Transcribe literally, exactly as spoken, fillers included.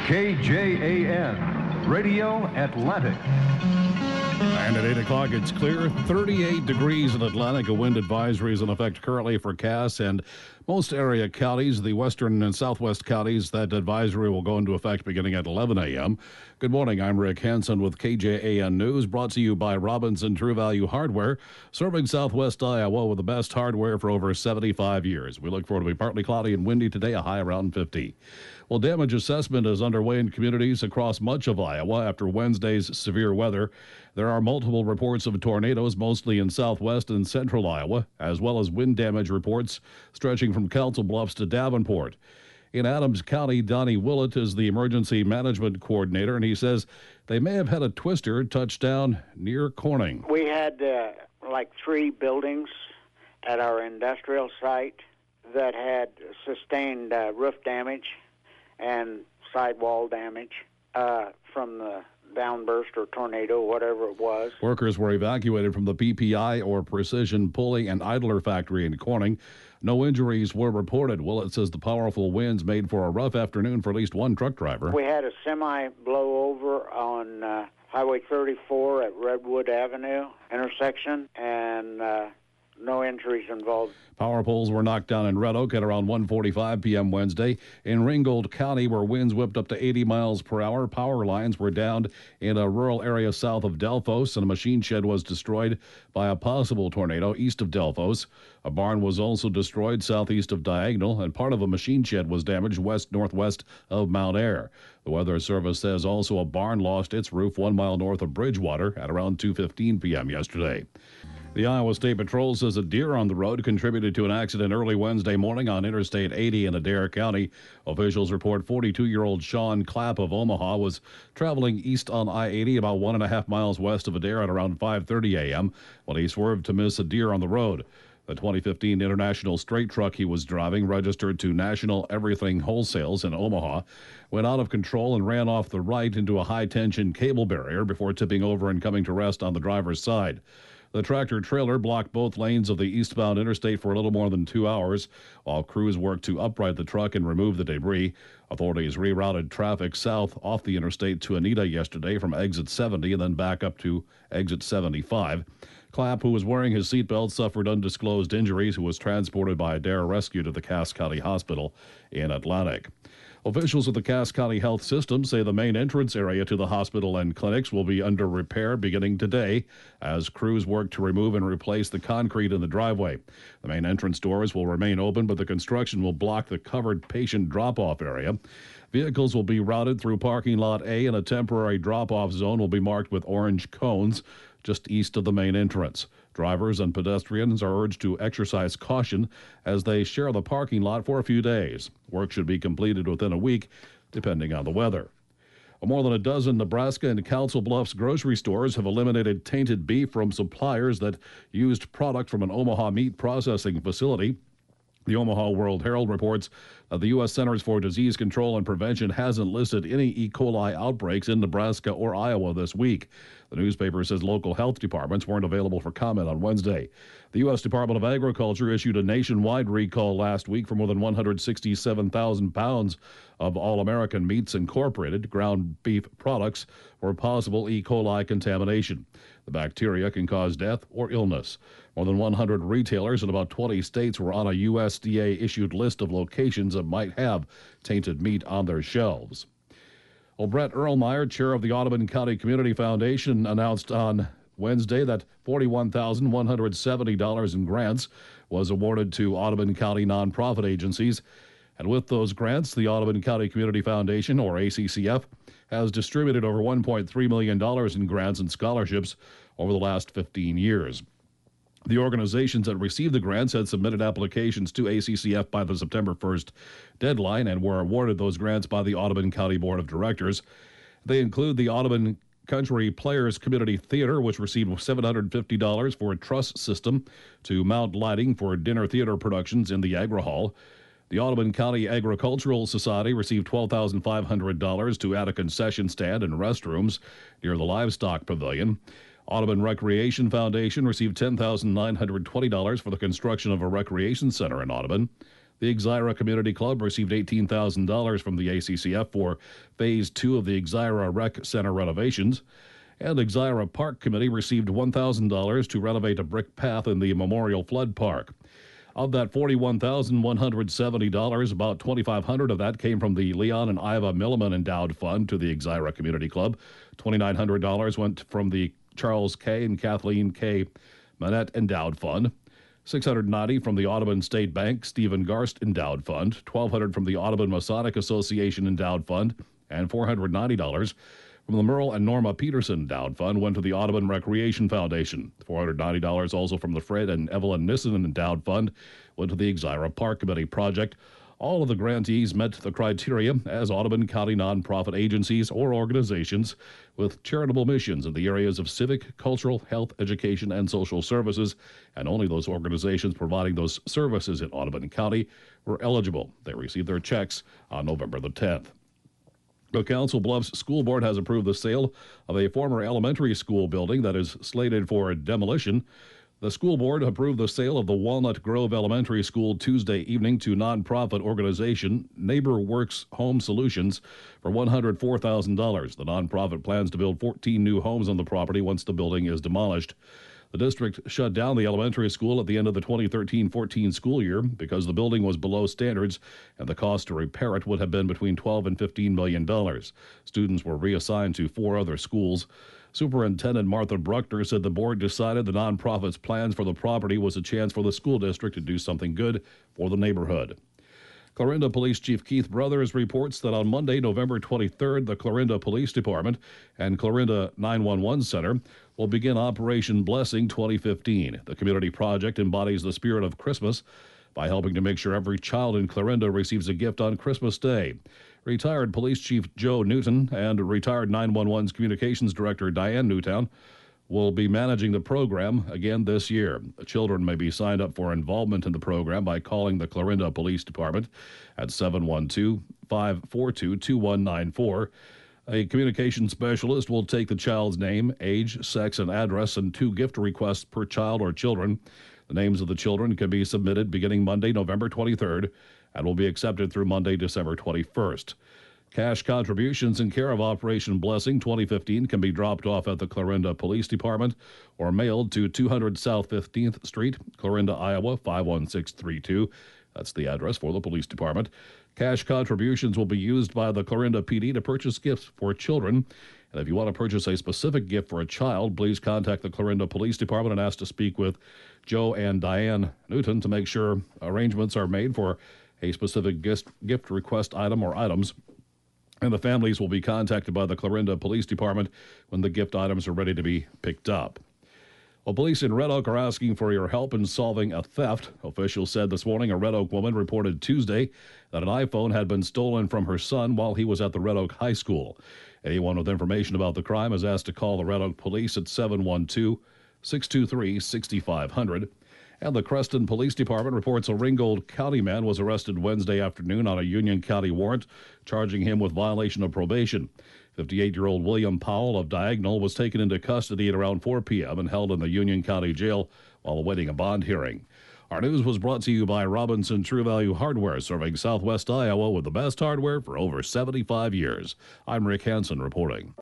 K J A N, Radio Atlantic. And at eight o'clock, it's clear. thirty-eight degrees in Atlantic. A wind advisory is in effect currently for Cass and most area counties. The western and southwest counties, that advisory will go into effect beginning at eleven a.m. Good morning. I'm Rick Hansen with K J A N News, brought to you by Robinson True Value Hardware, serving southwest Iowa with the best hardware for over seventy-five years. We look forward to be partly cloudy and windy today, a high around fifty. Well, damage assessment is underway in communities across much of Iowa after Wednesday's severe weather. There are multiple reports of tornadoes, mostly in southwest and central Iowa, as well as wind damage reports stretching from Council Bluffs to Davenport. In Adams County, Donnie Willett is the emergency management coordinator, and he says they may have had a twister touch down near Corning. We had uh, like three buildings at our industrial site that had sustained uh, roof damage and sidewall damage uh, from the downburst or tornado, whatever it was. Workers were evacuated from the P P I, or Precision Pulley and Idler factory in Corning. No injuries were reported. Willett says the powerful winds made for a rough afternoon for at least one truck driver. We had a semi blow over on uh, Highway thirty-four at Redwood Avenue intersection, and uh, no injuries involved. Power poles were knocked down in Red Oak at around one forty-five p.m. Wednesday. In Ringgold County, where winds whipped up to eighty miles per hour, power lines were downed in a rural area south of Delphos, and a machine shed was destroyed by a possible tornado east of Delphos. A barn was also destroyed southeast of Diagonal, and part of a machine shed was damaged west-northwest of Mount Ayr. The Weather Service says also a barn lost its roof one mile north of Bridgewater at around two fifteen p.m. yesterday. The Iowa State Patrol says a deer on the road contributed to an accident early Wednesday morning on Interstate eighty in Adair County. Officials report forty-two-year-old Sean Clapp of Omaha was traveling east on I eighty about one and a half miles west of Adair at around five thirty a.m. when he swerved to miss a deer on the road. The twenty fifteen International Straight truck he was driving, registered to National Everything Wholesales in Omaha, went out of control and ran off the right into a high-tension cable barrier before tipping over and coming to rest on the driver's side. The tractor-trailer blocked both lanes of the eastbound interstate for a little more than two hours, while crews worked to upright the truck and remove the debris. Authorities rerouted traffic south off the interstate to Anita yesterday from exit seventy and then back up to exit seventy-five. Clapp, who was wearing his seatbelt, suffered undisclosed injuries, who was transported by Adair Rescue to the Cass County Hospital in Atlantic. Officials of the Cass County Health System say the main entrance area to the hospital and clinics will be under repair beginning today as crews work to remove and replace the concrete in the driveway. The main entrance doors will remain open, but the construction will block the covered patient drop-off area. Vehicles will be routed through parking lot A, and a temporary drop-off zone will be marked with orange cones just east of the main entrance. Drivers and pedestrians are urged to exercise caution as they share the parking lot for a few days. Work should be completed within a week, depending on the weather. More than a dozen Nebraska and Council Bluffs grocery stores have eliminated tainted beef from suppliers that used product from an Omaha meat processing facility. The Omaha World Herald reports that the U S Centers for Disease Control and Prevention hasn't listed any E. coli outbreaks in Nebraska or Iowa this week. The newspaper says local health departments weren't available for comment on Wednesday. The U S Department of Agriculture issued a nationwide recall last week for more than one hundred sixty-seven thousand pounds of All-American Meats Incorporated ground beef products for possible E. coli contamination. The bacteria can cause death or illness. More than one hundred retailers in about twenty states were on a U S D A-issued list of locations that might have tainted meat on their shelves. Well, Brett Erlmeyer, chair of the Audubon County Community Foundation, announced on Wednesday that forty-one thousand one hundred seventy dollars in grants was awarded to Audubon County nonprofit agencies. And with those grants, the Audubon County Community Foundation, or A C C F, has distributed over one point three million dollars in grants and scholarships over the last fifteen years. The organizations that received the grants had submitted applications to A C C F by the September first deadline and were awarded those grants by the Audubon County Board of Directors. They include the Audubon Country Players Community Theater, which received seven hundred fifty dollars for a truss system to mount lighting for dinner theater productions in the Agra Hall. The Audubon County Agricultural Society received twelve thousand five hundred dollars to add a concession stand and restrooms near the Livestock Pavilion. Audubon Recreation Foundation received ten thousand nine hundred twenty dollars for the construction of a recreation center in Audubon. The Exira Community Club received eighteen thousand dollars from the A C C F for Phase two of the Exira Rec Center renovations. And Exira Park Committee received one thousand dollars to renovate a brick path in the Memorial Flood Park. Of that forty-one thousand one hundred seventy dollars, about twenty-five hundred dollars of that came from the Leon and Iva Milliman Endowed Fund to the Exira Community Club. twenty-nine hundred dollars went from the Charles K. and Kathleen K. Manette Endowed Fund. six hundred ninety dollars from the Audubon State Bank Stephen Garst Endowed Fund. twelve hundred dollars from the Audubon Masonic Association Endowed Fund. And four hundred ninety dollars from the Merle and Norma Peterson Endowed Fund went to the Audubon Recreation Foundation. four hundred ninety dollars also from the Fred and Evelyn Nissen Endowed Fund went to the Exira Park Committee project. All of the grantees met the criteria as Audubon County nonprofit agencies or organizations with charitable missions in the areas of civic, cultural, health, education, and social services, and only those organizations providing those services in Audubon County were eligible. They received their checks on November the tenth. The Council Bluffs School Board has approved the sale of a former elementary school building that is slated for demolition. The school board approved the sale of the Walnut Grove Elementary School Tuesday evening to nonprofit organization Neighbor Works Home Solutions for one hundred four thousand dollars. The nonprofit plans to build fourteen new homes on the property once the building is demolished. The district shut down the elementary school at the end of the twenty thirteen fourteen school year because the building was below standards and the cost to repair it would have been between twelve and fifteen million dollars. Students were reassigned to four other schools. Superintendent Martha Bruckner said the board decided the nonprofit's plans for the property was a chance for the school district to do something good for the neighborhood. Clarinda Police Chief Keith Brothers reports that on Monday, November twenty-third, the Clarinda Police Department and Clarinda nine one one Center will begin Operation Blessing twenty fifteen. The community project embodies the spirit of Christmas by helping to make sure every child in Clarinda receives a gift on Christmas Day. Retired Police Chief Joe Newton and retired nine one one's Communications Director Diane Newtown will be managing the program again this year. Children may be signed up for involvement in the program by calling the Clarinda Police Department at seven one two, five four two, two one nine four. A communication specialist will take the child's name, age, sex, and address, and two gift requests per child or children. The names of the children can be submitted beginning Monday, November twenty-third, and will be accepted through Monday, December twenty-first. Cash contributions in care of Operation Blessing twenty fifteen can be dropped off at the Clarinda Police Department or mailed to two hundred South fifteenth Street, Clarinda, Iowa, five one six three two. That's the address for the police department. Cash contributions will be used by the Clarinda P D to purchase gifts for children. And if you want to purchase a specific gift for a child, please contact the Clarinda Police Department and ask to speak with Joe and Diane Newton to make sure arrangements are made for a specific gift, gift request item or items. And the families will be contacted by the Clarinda Police Department when the gift items are ready to be picked up. Well, police in Red Oak are asking for your help in solving a theft. Officials said this morning a Red Oak woman reported Tuesday that an iPhone had been stolen from her son while he was at the Red Oak High School. Anyone with information about the crime is asked to call the Red Oak Police at seven one two, six two three, six five zero zero. And the Creston Police Department reports a Ringgold County man was arrested Wednesday afternoon on a Union County warrant, charging him with violation of probation. fifty-eight-year-old William Powell of Diagonal was taken into custody at around four p.m. and held in the Union County Jail while awaiting a bond hearing. Our news was brought to you by Robinson True Value Hardware, serving Southwest Iowa with the best hardware for over seventy-five years. I'm Rick Hansen reporting.